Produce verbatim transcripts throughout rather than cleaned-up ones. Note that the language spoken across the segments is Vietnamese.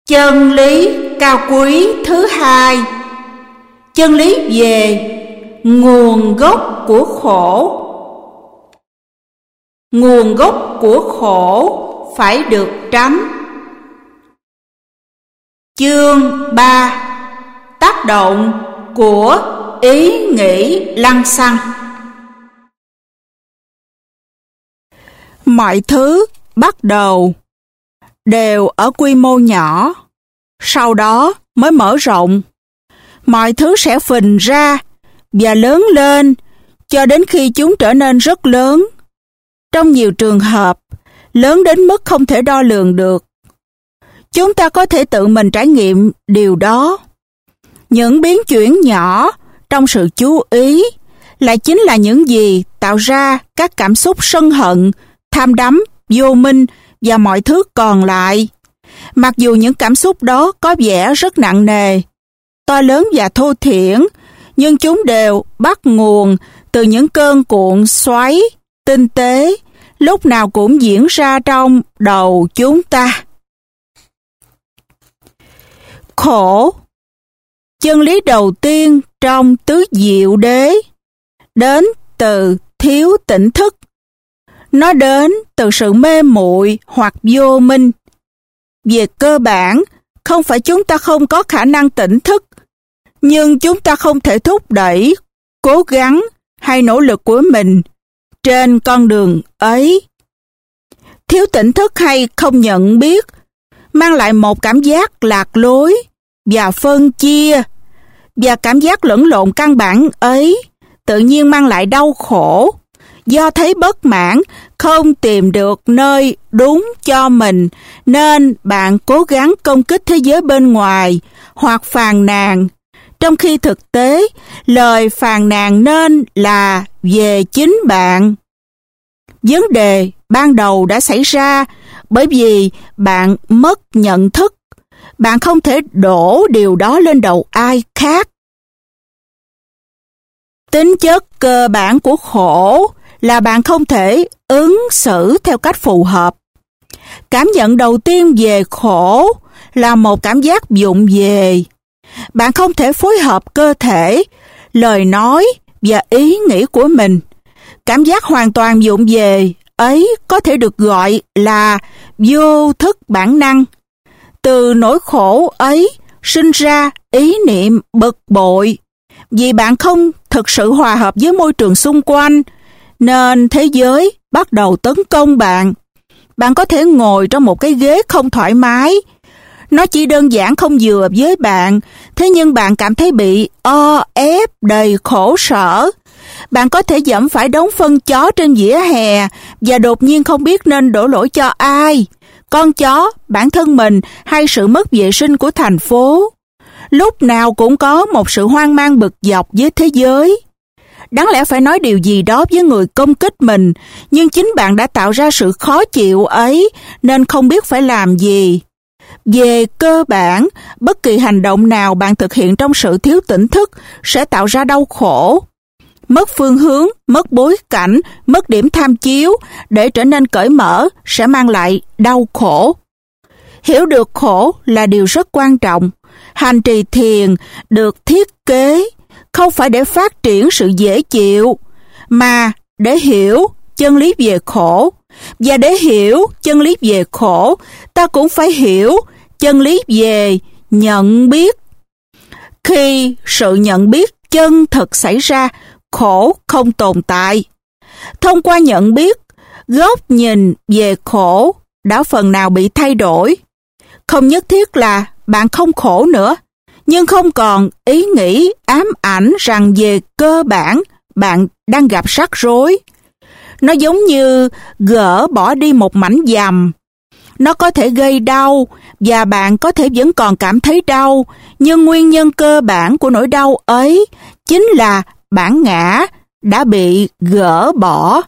Chân lý cao quý thứ hai. Chân lý về nguồn gốc của khổ. Nguồn gốc của khổ phải được tránh. Chương ba. Tác động của ý nghĩ lăng xăng. Mọi thứ bắt đầu đều ở quy mô nhỏ, sau đó mới mở rộng. Mọi thứ sẽ phình ra và lớn lên cho đến khi chúng trở nên rất lớn. Trong nhiều trường hợp, lớn đến mức không thể đo lường được. Chúng ta có thể tự mình trải nghiệm điều đó. Những biến chuyển nhỏ trong sự chú ý lại chính là những gì tạo ra các cảm xúc sân hận, tham đắm, vô minh và mọi thứ còn lại. Mặc dù những cảm xúc đó có vẻ rất nặng nề, to lớn và thô thiển, nhưng chúng đều bắt nguồn từ những cơn cuộn xoáy tinh tế, lúc nào cũng diễn ra trong đầu chúng ta. Khổ. Chân lý đầu tiên trong tứ diệu đế đến từ thiếu tỉnh thức. Nó đến từ sự mê muội hoặc vô minh. Về cơ bản, không phải chúng ta không có khả năng tỉnh thức, nhưng chúng ta không thể thúc đẩy, cố gắng hay nỗ lực của mình trên con đường ấy. Thiếu tỉnh thức hay không nhận biết mang lại một cảm giác lạc lối và phân chia, và cảm giác lẫn lộn căn bản ấy tự nhiên mang lại đau khổ, do thấy bất mãn, không tìm được nơi đúng cho mình, nên bạn cố gắng công kích thế giới bên ngoài hoặc phàn nàn, trong khi thực tế, lời phàn nàn nên là về chính bạn. Vấn đề ban đầu đã xảy ra bởi vì bạn mất nhận thức. Bạn không thể đổ điều đó lên đầu ai khác. Tính chất cơ bản của khổ là bạn không thể ứng xử theo cách phù hợp. Cảm nhận đầu tiên về khổ là một cảm giác vụng về. Bạn không thể phối hợp cơ thể, lời nói và ý nghĩ của mình. Cảm giác hoàn toàn vụng về ấy có thể được gọi là vô thức bản năng. Từ nỗi khổ ấy sinh ra ý niệm bực bội. Vì bạn không thực sự hòa hợp với môi trường xung quanh, nên thế giới bắt đầu tấn công bạn. Bạn có thể ngồi trong một cái ghế không thoải mái. Nó chỉ đơn giản không vừa với bạn, thế nhưng bạn cảm thấy bị o ép đầy khổ sở. Bạn có thể dẫm phải đống phân chó trên vỉa hè và đột nhiên không biết nên đổ lỗi cho ai. Con chó, bản thân mình hay sự mất vệ sinh của thành phố. Lúc nào cũng có một sự hoang mang bực dọc với thế giới. Đáng lẽ phải nói điều gì đó với người công kích mình, nhưng chính bạn đã tạo ra sự khó chịu ấy nên không biết phải làm gì. Về cơ bản, bất kỳ hành động nào bạn thực hiện trong sự thiếu tỉnh thức sẽ tạo ra đau khổ. Mất phương hướng, mất bối cảnh, mất điểm tham chiếu để trở nên cởi mở sẽ mang lại đau khổ. Hiểu được khổ là điều rất quan trọng. Hành trì thiền được thiết kế không phải để phát triển sự dễ chịu, mà để hiểu chân lý về khổ. Và để hiểu chân lý về khổ, ta cũng phải hiểu chân lý về nhận biết. Khi sự nhận biết chân thực xảy ra, khổ không tồn tại. Thông qua nhận biết, góc nhìn về khổ đã phần nào bị thay đổi. Không nhất thiết là bạn không khổ nữa, nhưng không còn ý nghĩ ám ảnh rằng về cơ bản bạn đang gặp rắc rối. Nó giống như gỡ bỏ đi một mảnh dầm. Nó có thể gây đau và bạn có thể vẫn còn cảm thấy đau, nhưng nguyên nhân cơ bản của nỗi đau ấy chính là bản ngã đã bị gỡ bỏ.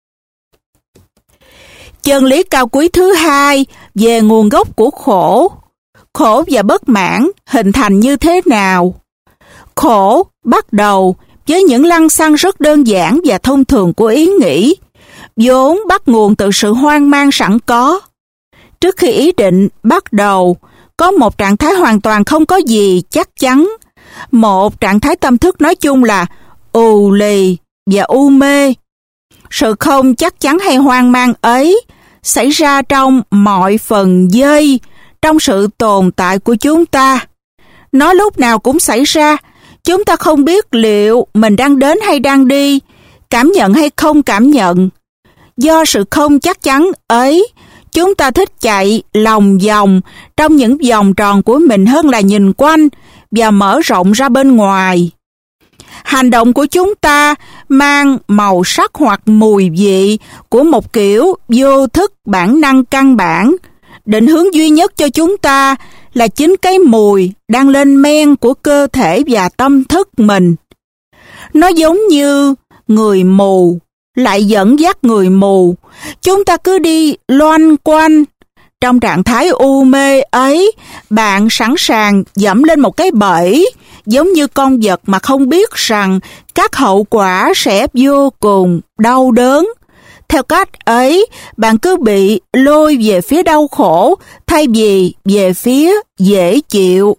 Chân lý cao quý thứ hai về nguồn gốc của khổ. Khổ và bất mãn hình thành như thế nào? Khổ bắt đầu với những lăng xăng rất đơn giản và thông thường của ý nghĩ, vốn bắt nguồn từ sự hoang mang sẵn có. Trước khi ý định bắt đầu, có một trạng thái hoàn toàn không có gì chắc chắn. Một trạng thái tâm thức nói chung là ù lì và u mê. Sự không chắc chắn hay hoang mang ấy xảy ra trong mọi phần giây trong sự tồn tại của chúng ta. Nó lúc nào cũng xảy ra. Chúng ta không biết liệu mình đang đến hay đang đi, cảm nhận hay không cảm nhận. Do sự không chắc chắn ấy, chúng ta thích chạy lòng vòng trong những vòng tròn của mình hơn là nhìn quanh và mở rộng ra bên ngoài. Hành động của chúng ta mang màu sắc hoặc mùi vị của một kiểu vô thức bản năng căn bản. Định hướng duy nhất cho chúng ta là chính cái mùi đang lên men của cơ thể và tâm thức mình. Nó giống như người mù lại dẫn dắt người mù. Chúng ta cứ đi loanh quanh. Trong trạng thái u mê ấy, bạn sẵn sàng dẫm lên một cái bẫy, giống như con vật mà không biết rằng các hậu quả sẽ vô cùng đau đớn. Theo cách ấy, bạn cứ bị lôi về phía đau khổ thay vì về phía dễ chịu.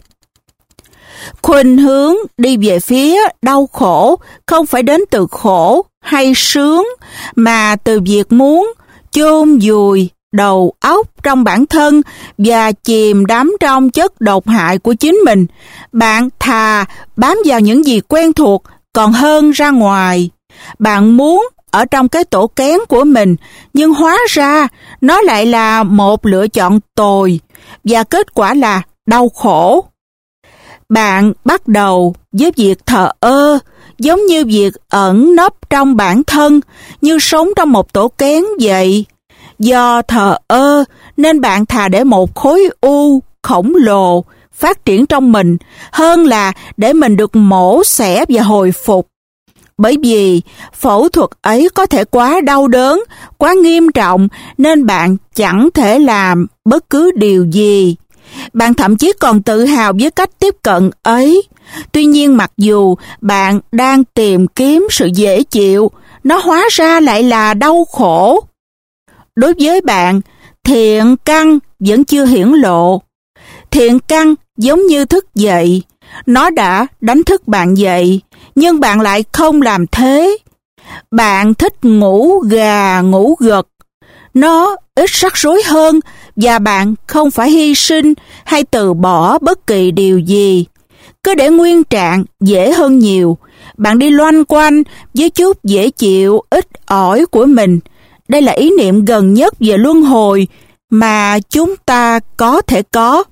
Khuynh hướng đi về phía đau khổ không phải đến từ khổ hay sướng, mà từ việc muốn chôn vùi đầu óc trong bản thân và chìm đắm trong chất độc hại của chính mình. Bạn thà bám vào những gì quen thuộc còn hơn ra ngoài. Bạn muốn ở trong cái tổ kén của mình, nhưng hóa ra nó lại là một lựa chọn tồi, và kết quả là đau khổ. Bạn bắt đầu với việc thờ ơ, giống như việc ẩn nấp trong bản thân, như sống trong một tổ kén vậy. Do thờ ơ nên bạn thà để một khối u khổng lồ phát triển trong mình hơn là để mình được mổ xẻ và hồi phục. Bởi vì phẫu thuật ấy có thể quá đau đớn, quá nghiêm trọng nên bạn chẳng thể làm bất cứ điều gì. Bạn thậm chí còn tự hào với cách tiếp cận ấy. Tuy nhiên mặc dù bạn đang tìm kiếm sự dễ chịu, nó hóa ra lại là đau khổ. Đối với bạn, thiện căn vẫn chưa hiển lộ. Thiện căn giống như thức dậy. Nó đã đánh thức bạn dậy, nhưng bạn lại không làm thế. Bạn thích ngủ gà ngủ gật. Nó ít rắc rối hơn và bạn không phải hy sinh hay từ bỏ bất kỳ điều gì. Cứ để nguyên trạng dễ hơn nhiều. Bạn đi loanh quanh với chút dễ chịu ít ỏi của mình. Đây là ý niệm gần nhất về luân hồi mà chúng ta có thể có.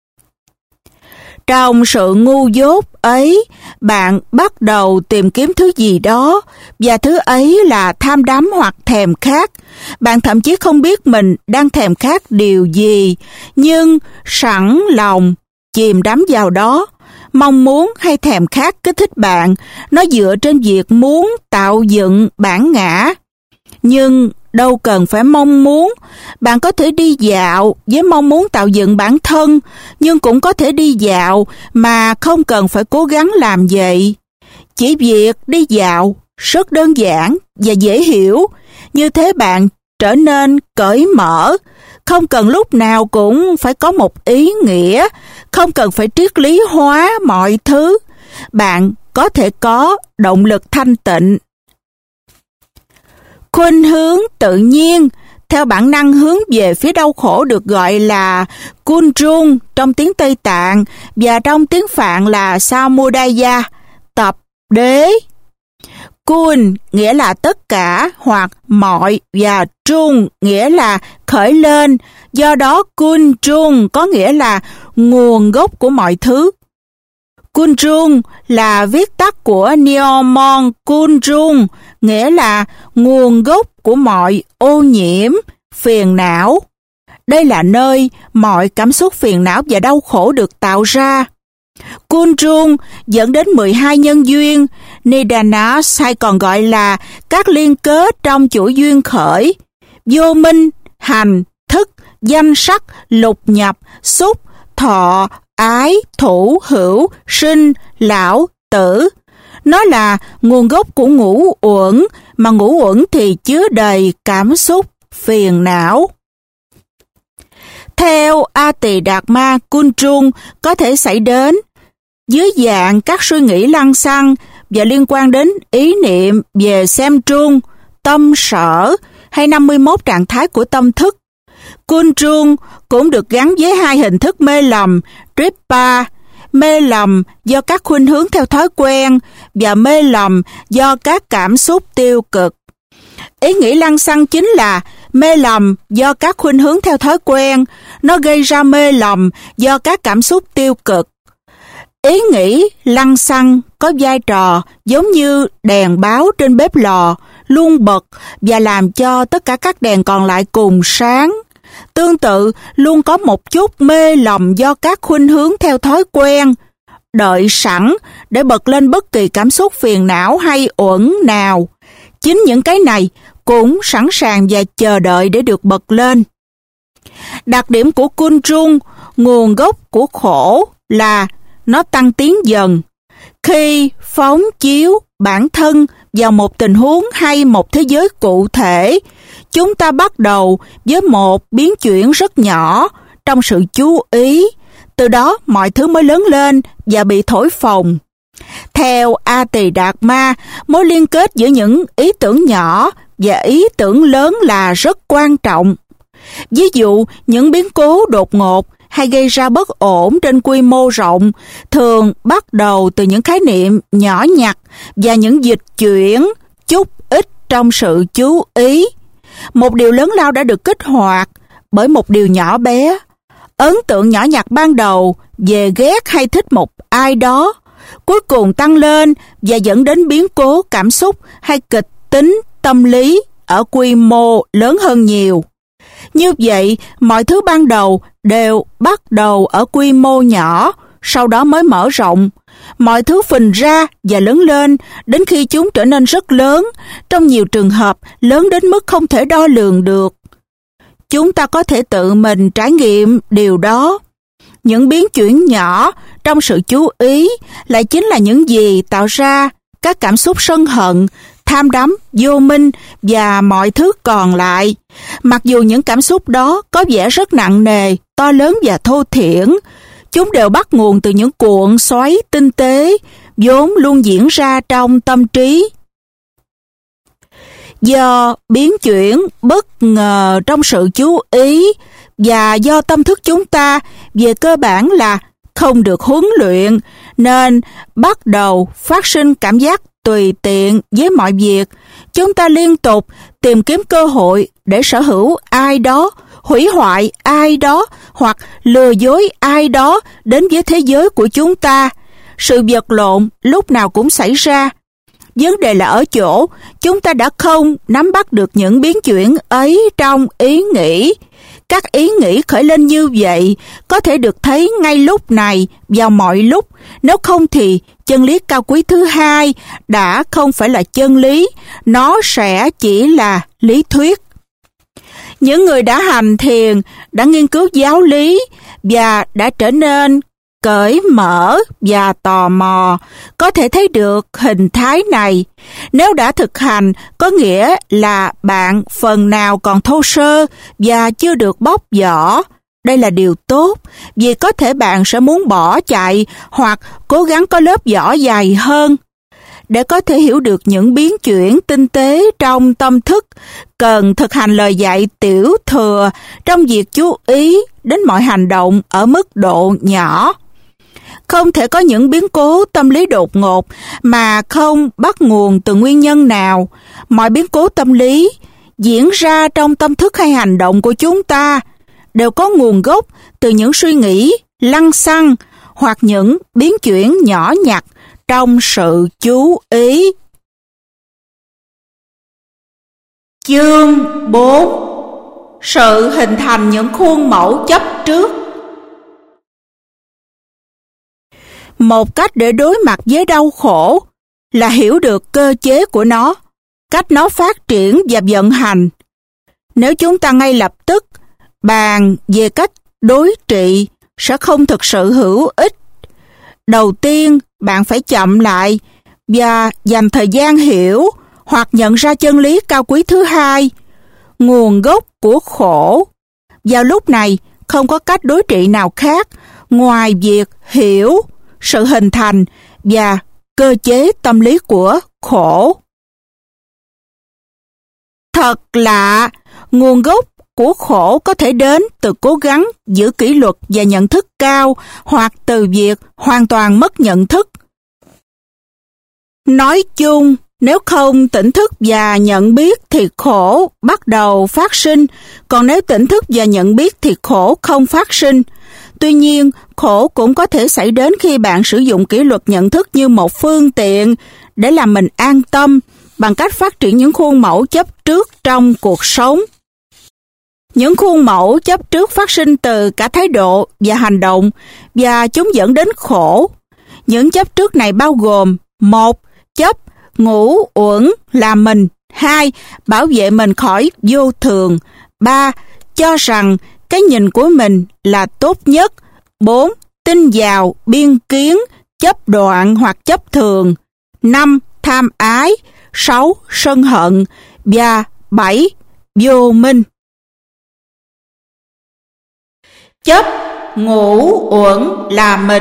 Trong sự ngu dốt ấy, bạn bắt đầu tìm kiếm thứ gì đó, và thứ ấy là tham đắm hoặc thèm khát. Bạn thậm chí không biết mình đang thèm khát điều gì, nhưng sẵn lòng chìm đắm vào đó. Mong muốn hay thèm khát kích thích bạn, nó dựa trên việc muốn tạo dựng bản ngã. Nhưng đâu cần phải mong muốn. Bạn có thể đi dạo với mong muốn tạo dựng bản thân, nhưng cũng có thể đi dạo mà không cần phải cố gắng làm vậy. Chỉ việc đi dạo rất đơn giản và dễ hiểu. Như thế bạn trở nên cởi mở, không cần lúc nào cũng phải có một ý nghĩa, không cần phải triết lý hóa mọi thứ. Bạn có thể có động lực thanh tịnh. Khuynh hướng tự nhiên theo bản năng hướng về phía đau khổ được gọi là Kunjung trong tiếng Tây Tạng và trong tiếng Phạn là Samudaya, tập đế. Kun nghĩa là tất cả hoặc mọi và Trung nghĩa là khởi lên, do đó Kunjung có nghĩa là nguồn gốc của mọi thứ. Kunjung là viết tắt của Niomon Kunjung, nghĩa là nguồn gốc của mọi ô nhiễm, phiền não. Đây là nơi mọi cảm xúc phiền não và đau khổ được tạo ra. Kunjung dẫn đến mười hai nhân duyên, Nidanas hay còn gọi là các liên kết trong chuỗi duyên khởi, vô minh, hành, thức, danh sắc, lục nhập, xúc, thọ, ái, thủ, hữu, sinh, lão, tử. Nó là nguồn gốc của ngũ uẩn, mà ngũ uẩn thì chứa đầy cảm xúc, phiền não. Theo theo A Tỳ Đạt Ma Kun Trung có thể xảy đến dưới dạng các suy nghĩ lăng xăng và liên quan đến ý niệm về xem trung, tâm sở hay năm mươi mốt trạng thái của tâm thức. Kun Trung cũng được gắn với hai hình thức mê lầm Trippa, mê lầm do các khuynh hướng theo thói quen và mê lầm do các cảm xúc tiêu cực. Ý nghĩ lăng xăng chính là mê lầm do các khuynh hướng theo thói quen, nó gây ra mê lầm do các cảm xúc tiêu cực. Ý nghĩ lăng xăng có vai trò giống như đèn báo trên bếp lò, luôn bật và làm cho tất cả các đèn còn lại cùng sáng. Tương tự, luôn có một chút mê lầm do các khuynh hướng theo thói quen, đợi sẵn để bật lên bất kỳ cảm xúc phiền não hay uẩn nào. Chính những cái này cũng sẵn sàng và chờ đợi để được bật lên. Đặc điểm của Kun Trung, nguồn gốc của khổ, là nó tăng tiến dần. Khi phóng chiếu bản thân vào một tình huống hay một thế giới cụ thể, chúng ta bắt đầu với một biến chuyển rất nhỏ trong sự chú ý. Từ đó mọi thứ mới lớn lên và bị thổi phồng. Theo A Tỳ Đạt Ma, mối liên kết giữa những ý tưởng nhỏ và ý tưởng lớn là rất quan trọng. Ví dụ, những biến cố đột ngột hay gây ra bất ổn trên quy mô rộng thường bắt đầu từ những khái niệm nhỏ nhặt và những dịch chuyển chút ít trong sự chú ý. Một điều lớn lao đã được kích hoạt bởi một điều nhỏ bé. Ấn tượng nhỏ nhặt ban đầu về ghét hay thích một ai đó, cuối cùng tăng lên và dẫn đến biến cố cảm xúc hay kịch tính tâm lý ở quy mô lớn hơn nhiều. Như vậy, mọi thứ ban đầu đều bắt đầu ở quy mô nhỏ, sau đó mới mở rộng. Mọi thứ phình ra và lớn lên đến khi chúng trở nên rất lớn, trong nhiều trường hợp lớn đến mức không thể đo lường được. Chúng ta có thể tự mình trải nghiệm điều đó. Những biến chuyển nhỏ trong sự chú ý lại chính là những gì tạo ra các cảm xúc sân hận, tham đắm, vô minh và mọi thứ còn lại. Mặc dù những cảm xúc đó có vẻ rất nặng nề, to lớn và thô thiển, chúng đều bắt nguồn từ những cuộn xoáy tinh tế vốn luôn diễn ra trong tâm trí. Do biến chuyển bất ngờ trong sự chú ý và do tâm thức chúng ta về cơ bản là không được huấn luyện, nên bắt đầu phát sinh cảm giác tùy tiện với mọi việc. Chúng ta liên tục tìm kiếm cơ hội để sở hữu ai đó, hủy hoại ai đó hoặc lừa dối ai đó đến với thế giới của chúng ta. Sự vật lộn lúc nào cũng xảy ra. Vấn đề là ở chỗ chúng ta đã không nắm bắt được những biến chuyển ấy trong ý nghĩ. Các ý nghĩ khởi lên như vậy có thể được thấy ngay lúc này, vào mọi lúc. Nếu không thì chân lý cao quý thứ hai đã không phải là chân lý, nó sẽ chỉ là lý thuyết. Những người đã hành thiền, đã nghiên cứu giáo lý và đã trở nên cởi mở và tò mò, có thể thấy được hình thái này. Nếu đã thực hành, có nghĩa là bạn phần nào còn thô sơ và chưa được bóc vỏ. Đây là điều tốt, vì có thể bạn sẽ muốn bỏ chạy hoặc cố gắng có lớp vỏ dày hơn. Để có thể hiểu được những biến chuyển tinh tế trong tâm thức, cần thực hành lời dạy tiểu thừa trong việc chú ý đến mọi hành động ở mức độ nhỏ. Không thể có những biến cố tâm lý đột ngột mà không bắt nguồn từ nguyên nhân nào. Mọi biến cố tâm lý diễn ra trong tâm thức hay hành động của chúng ta đều có nguồn gốc từ những suy nghĩ lăng xăng hoặc những biến chuyển nhỏ nhặt trong sự chú ý. Chương bốn. Sự hình thành những khuôn mẫu chấp trước. Một cách để đối mặt với đau khổ là hiểu được cơ chế của nó, cách nó phát triển và vận hành. Nếu chúng ta ngay lập tức bàn về cách đối trị sẽ không thực sự hữu ích. Đầu tiên, bạn phải chậm lại và dành thời gian hiểu hoặc nhận ra chân lý cao quý thứ hai, nguồn gốc của khổ. Vào lúc này, không có cách đối trị nào khác ngoài việc hiểu sự hình thành và cơ chế tâm lý của khổ. Thật lạ, nguồn gốc của khổ có thể đến từ cố gắng giữ kỷ luật và nhận thức cao, hoặc từ việc hoàn toàn mất nhận thức. Nói chung, nếu không tỉnh thức và nhận biết thì khổ bắt đầu phát sinh, còn nếu tỉnh thức và nhận biết thì khổ không phát sinh. Tuy nhiên, khổ cũng có thể xảy đến khi bạn sử dụng kỷ luật nhận thức như một phương tiện để làm mình an tâm bằng cách phát triển những khuôn mẫu chấp trước trong cuộc sống. Những khuôn mẫu chấp trước phát sinh từ cả thái độ và hành động, và chúng dẫn đến khổ. Những chấp trước này bao gồm: một. Chấp ngủ uẩn là mình. Hai. Bảo vệ mình khỏi vô thường. Ba. Cho rằng cái nhìn của mình là tốt nhất. Bốn. Tin vào biên kiến, chấp đoạn hoặc chấp thường. Năm. Tham ái. Sáu. Sân hận. Và bảy. Vô minh. Chấp ngủ uẩn là mình.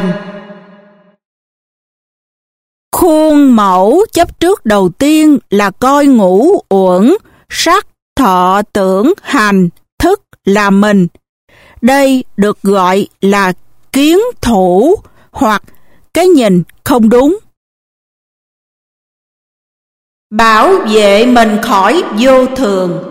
Khuôn mẫu chấp trước đầu tiên là coi ngũ uẩn, sắc, thọ, tưởng, hành, thức là mình. Đây được gọi là kiến thủ hoặc cái nhìn không đúng. Bảo vệ mình khỏi vô thường.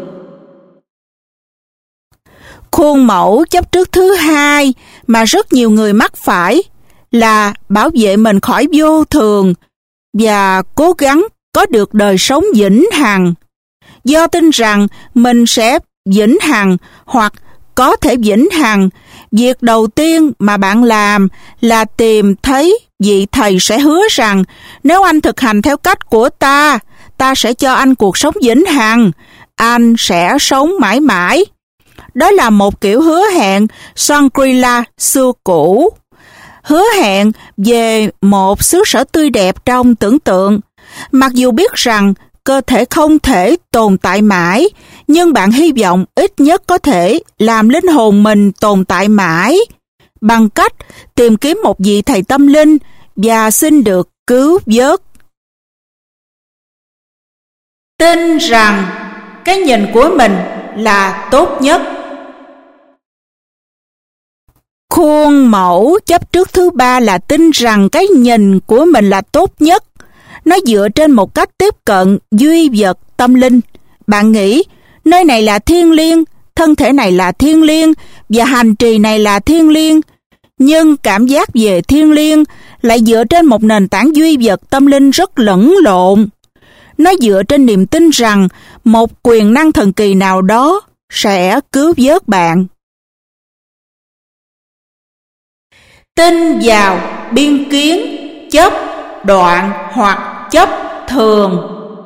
Khuôn mẫu chấp trước thứ hai mà rất nhiều người mắc phải là bảo vệ mình khỏi vô thường và cố gắng có được đời sống vĩnh hằng. Do tin rằng mình sẽ vĩnh hằng hoặc có thể vĩnh hằng, việc đầu tiên mà bạn làm là tìm thấy vị thầy sẽ hứa rằng nếu anh thực hành theo cách của ta, ta sẽ cho anh cuộc sống vĩnh hằng, anh sẽ sống mãi mãi. Đó là một kiểu hứa hẹn Shangri-La xưa cũ. Hứa hẹn về một xứ sở tươi đẹp trong tưởng tượng. Mặc dù biết rằng cơ thể không thể tồn tại mãi, nhưng bạn hy vọng ít nhất có thể làm linh hồn mình tồn tại mãi bằng cách tìm kiếm một vị thầy tâm linh và xin được cứu vớt. Tin rằng cái nhìn của mình là tốt nhất. Khuôn mẫu chấp trước thứ ba là tin rằng cái nhìn của mình là tốt nhất. Nó dựa trên một cách tiếp cận duy vật tâm linh. Bạn nghĩ nơi này là thiêng liêng, thân thể này là thiêng liêng và hành trì này là thiêng liêng. Nhưng cảm giác về thiêng liêng lại dựa trên một nền tảng duy vật tâm linh rất lẫn lộn. Nó dựa trên niềm tin rằng một quyền năng thần kỳ nào đó sẽ cứu vớt bạn. Tin vào biên kiến, chấp đoạn hoặc chấp thường.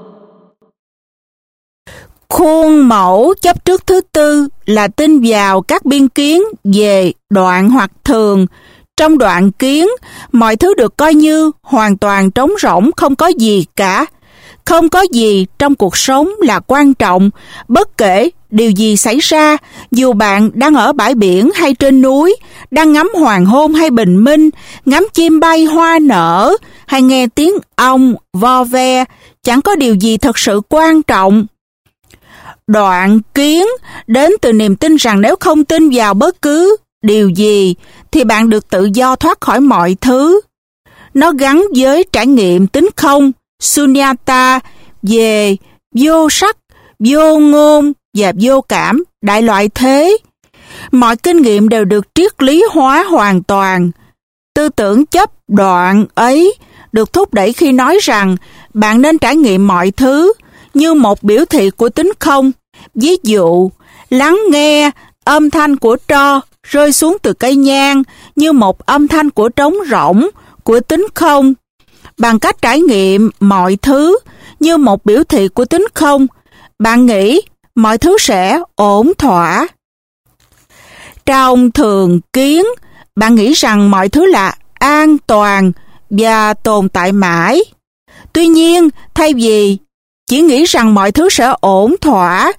Khuôn mẫu chấp trước thứ tư là tin vào các biên kiến về đoạn hoặc thường. Trong đoạn kiến, mọi thứ được coi như hoàn toàn trống rỗng, không có gì cả. Không có gì trong cuộc sống là quan trọng, bất kể điều gì xảy ra, dù bạn đang ở bãi biển hay trên núi, đang ngắm hoàng hôn hay bình minh, ngắm chim bay hoa nở, hay nghe tiếng ong vo ve, chẳng có điều gì thật sự quan trọng. Đoạn kiến đến từ niềm tin rằng nếu không tin vào bất cứ điều gì, thì bạn được tự do thoát khỏi mọi thứ. Nó gắn với trải nghiệm tính không, sunyata, về vô sắc, vô ngôn và vô cảm, đại loại thế. Mọi kinh nghiệm đều được triết lý hóa hoàn toàn. Tư tưởng chấp đoạn ấy được thúc đẩy khi nói rằng bạn nên trải nghiệm mọi thứ như một biểu thị của tính không. Ví dụ, lắng nghe âm thanh của tro rơi xuống từ cây nhang như một âm thanh của trống rỗng, của tính không. Bằng cách trải nghiệm mọi thứ như một biểu thị của tính không, bạn nghĩ mọi thứ sẽ ổn thỏa. Trong thường kiến, bạn nghĩ rằng mọi thứ là an toàn và tồn tại mãi. Tuy nhiên, thay vì chỉ nghĩ rằng mọi thứ sẽ ổn thỏa,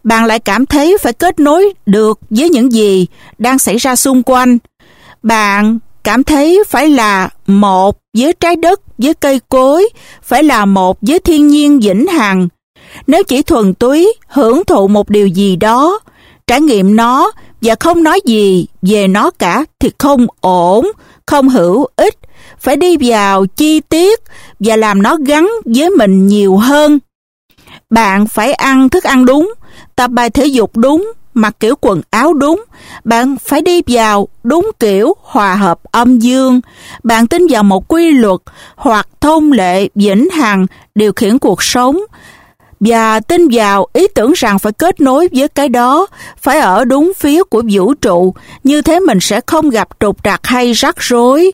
bạn lại cảm thấy phải kết nối được với những gì đang xảy ra xung quanh. Bạn cảm thấy phải là một với trái đất, với cây cối, phải là một với thiên nhiên vĩnh hằng. Nếu chỉ thuần túy hưởng thụ một điều gì đó, trải nghiệm nó và không nói gì về nó cả thì không ổn, không hữu ích. Phải đi vào chi tiết và làm nó gắn với mình nhiều hơn. Bạn phải ăn thức ăn đúng, tập bài thể dục đúng, mặc kiểu quần áo đúng. Bạn phải đi vào đúng kiểu hòa hợp âm dương. Bạn tin vào một quy luật hoặc thông lệ vĩnh hằng điều khiển cuộc sống. Và tin vào ý tưởng rằng phải kết nối với cái đó, phải ở đúng phía của vũ trụ, như thế mình sẽ không gặp trục trặc hay rắc rối.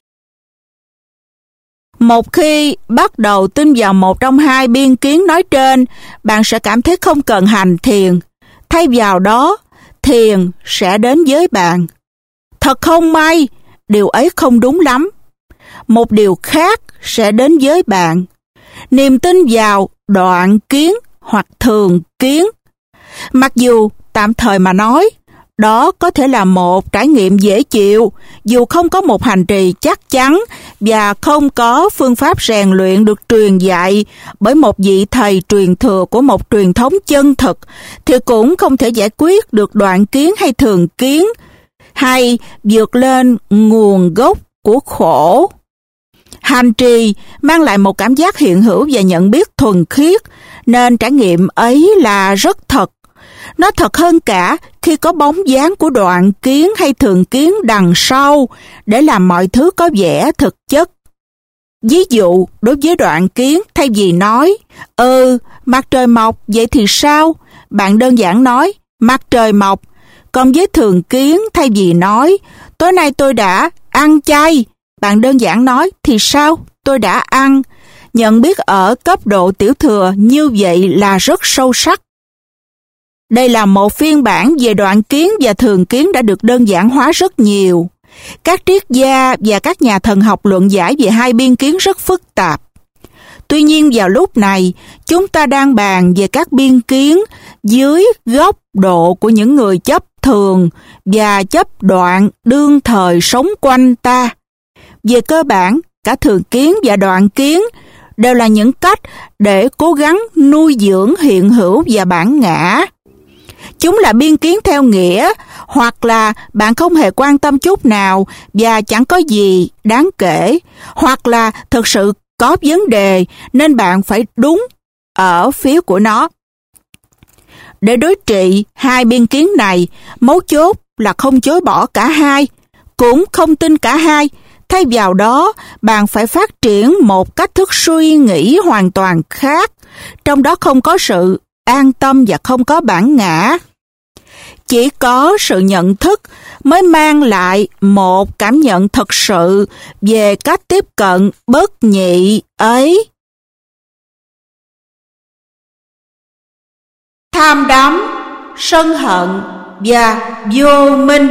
Một khi bắt đầu tin vào một trong hai biên kiến nói trên, bạn sẽ cảm thấy không cần hành thiền. Thay vào đó, thiền sẽ đến với bạn. Thật không may, điều ấy không đúng lắm. Một điều khác sẽ đến với bạn. Niềm tin vào đoạn kiến hoặc thường kiến. Mặc dù tạm thời mà nói, đó có thể là một trải nghiệm dễ chịu, dù không có một hành trì chắc chắn và không có phương pháp rèn luyện được truyền dạy bởi một vị thầy truyền thừa của một truyền thống chân thực, thì cũng không thể giải quyết được đoạn kiến hay thường kiến, hay vượt lên nguồn gốc của khổ. Hành trì mang lại một cảm giác hiện hữu và nhận biết thuần khiết, nên trải nghiệm ấy là rất thật. Nó thật hơn cả khi có bóng dáng của đoạn kiến hay thường kiến đằng sau để làm mọi thứ có vẻ thực chất. Ví dụ, đối với đoạn kiến, thay vì nói, ừ, mặt trời mọc, vậy thì sao? Bạn đơn giản nói, mặt trời mọc. Còn với thường kiến, thay vì nói, tối nay tôi đã ăn chay, bạn đơn giản nói, thì sao? Tôi đã ăn. Nhận biết ở cấp độ tiểu thừa như vậy là rất sâu sắc. Đây là một phiên bản về đoạn kiến và thường kiến đã được đơn giản hóa rất nhiều. Các triết gia và các nhà thần học luận giải về hai biên kiến rất phức tạp. Tuy nhiên vào lúc này, chúng ta đang bàn về các biên kiến dưới góc độ của những người chấp thường và chấp đoạn đương thời sống quanh ta. Về cơ bản, cả thường kiến và đoạn kiến đều là những cách để cố gắng nuôi dưỡng hiện hữu và bản ngã. Chúng là biên kiến theo nghĩa, hoặc là bạn không hề quan tâm chút nào và chẳng có gì đáng kể, hoặc là thực sự có vấn đề nên bạn phải đúng ở phía của nó. Để đối trị hai biên kiến này, mấu chốt là không chối bỏ cả hai, cũng không tin cả hai. Thay vào đó, bạn phải phát triển một cách thức suy nghĩ hoàn toàn khác, trong đó không có sự an tâm và không có bản ngã. Chỉ có sự nhận thức mới mang lại một cảm nhận thực sự về cách tiếp cận bất nhị ấy. Tham đắm, sân hận và vô minh.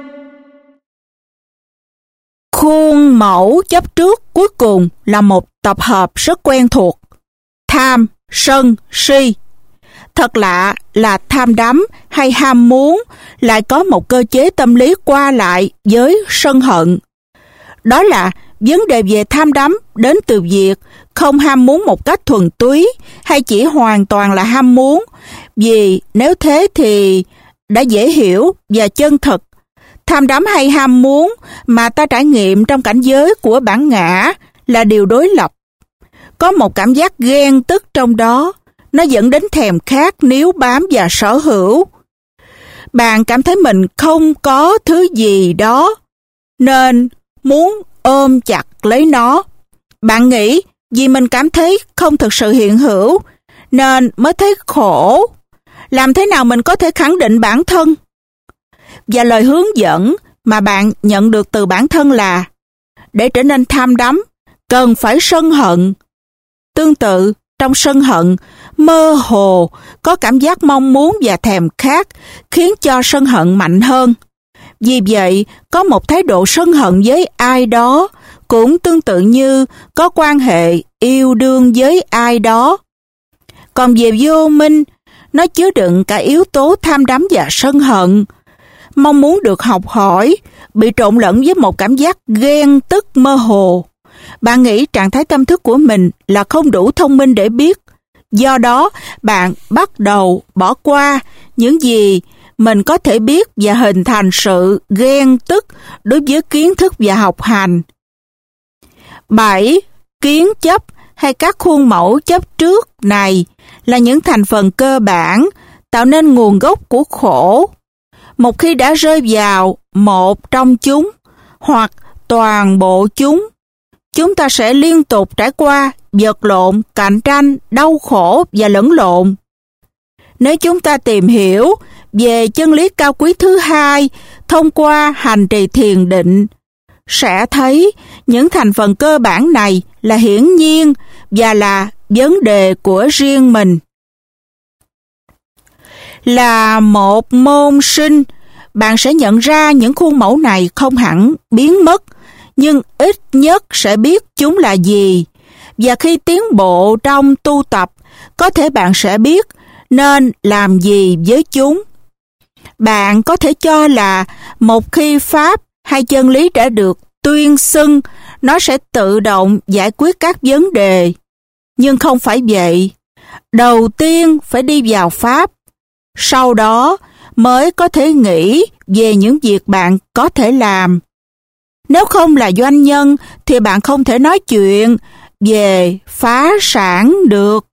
Khuôn mẫu chấp trước cuối cùng là một tập hợp rất quen thuộc. Tham, sân, si. Thật lạ là tham đắm hay ham muốn lại có một cơ chế tâm lý qua lại với sân hận. Đó là vấn đề về tham đắm đến từ việc không ham muốn một cách thuần túy hay chỉ hoàn toàn là ham muốn, vì nếu thế thì đã dễ hiểu và chân thực. Tham đắm hay ham muốn mà ta trải nghiệm trong cảnh giới của bản ngã là điều đối lập. Có một cảm giác ghen tức trong đó, nó dẫn đến thèm khát, níu bám và sở hữu. Bạn cảm thấy mình không có thứ gì đó, nên muốn ôm chặt lấy nó. Bạn nghĩ vì mình cảm thấy không thực sự hiện hữu, nên mới thấy khổ. Làm thế nào mình có thể khẳng định bản thân? Và lời hướng dẫn mà bạn nhận được từ bản thân là để trở nên tham đắm, cần phải sân hận. Tương tự, trong sân hận, mơ hồ có cảm giác mong muốn và thèm khát khiến cho sân hận mạnh hơn. Vì vậy, có một thái độ sân hận với ai đó cũng tương tự như có quan hệ yêu đương với ai đó. Còn về vô minh, Nó chứa đựng cả yếu tố tham đắm và sân hận, mong muốn được học hỏi, bị trộn lẫn với một cảm giác ghen tức mơ hồ. Bạn nghĩ trạng thái tâm thức của mình là không đủ thông minh để biết. Do đó, bạn bắt đầu bỏ qua những gì mình có thể biết và hình thành sự ghen tức đối với kiến thức và học hành. bảy. Kiến chấp hay các khuôn mẫu chấp trước này là những thành phần cơ bản tạo nên nguồn gốc của khổ. Một khi đã rơi vào một trong chúng hoặc toàn bộ chúng, chúng ta sẽ liên tục trải qua vật lộn, cạnh tranh, đau khổ và lẫn lộn. Nếu chúng ta tìm hiểu về chân lý cao quý thứ hai thông qua hành trì thiền định, sẽ thấy những thành phần cơ bản này là hiển nhiên và là vấn đề của riêng mình. Là một môn sinh, bạn sẽ nhận ra những khuôn mẫu này không hẳn biến mất, nhưng ít nhất sẽ biết chúng là gì. Và khi tiến bộ trong tu tập, có thể bạn sẽ biết nên làm gì với chúng. Bạn có thể cho là một khi Pháp hay chân lý đã được tuyên xưng, nó sẽ tự động giải quyết các vấn đề. Nhưng không phải vậy. Đầu tiên phải đi vào Pháp, sau đó mới có thể nghĩ về những việc bạn có thể làm. Nếu không là doanh nhân thì bạn không thể nói chuyện về phá sản được.